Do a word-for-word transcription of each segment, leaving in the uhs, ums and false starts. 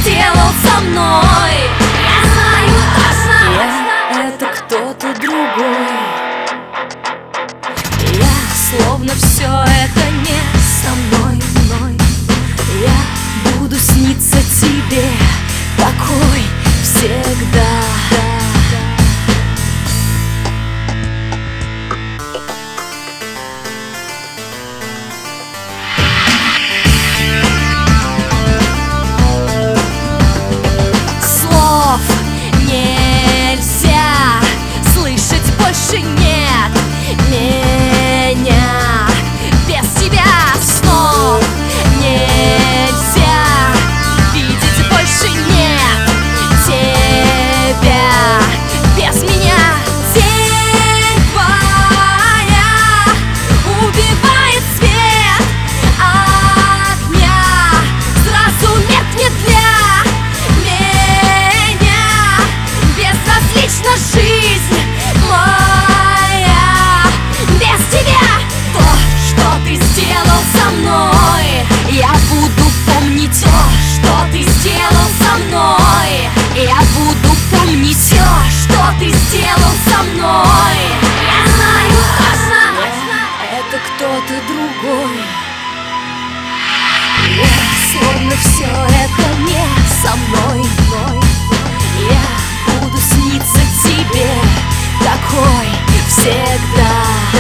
сделал со мной. Я знаю точно, Я — это кто-то другой. Я словно все это не со мной, мной. Я буду сниться тебе такой всегда. Слов нельзя слышать больше нет меня. Без тебя снов нельзя видеть больше нет тебя. Без меня тень твоя убивает свет огня. Сразу меркнет для меня. Безразлична жизнь моя. Без тебя то, что ты сделал со мной, я буду помнить все, что ты сделал со мной. Я буду помнить все, что ты сделал со мной. я знаю точно, Это кто-то другой. Я словно все это не со мной, мной. Я буду сниться тебе такой всегда.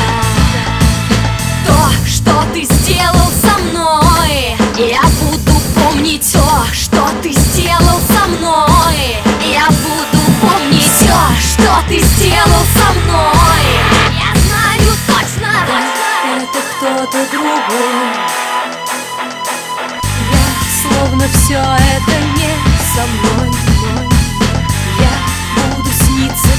То, что ты сделал со мной, я буду помнить все, что ты сделал со мной. Я буду помнить все, что ты сделал со мной. я знаю точно, Это кто-то другой. Я словно все это не со мной, мной. Я буду сниться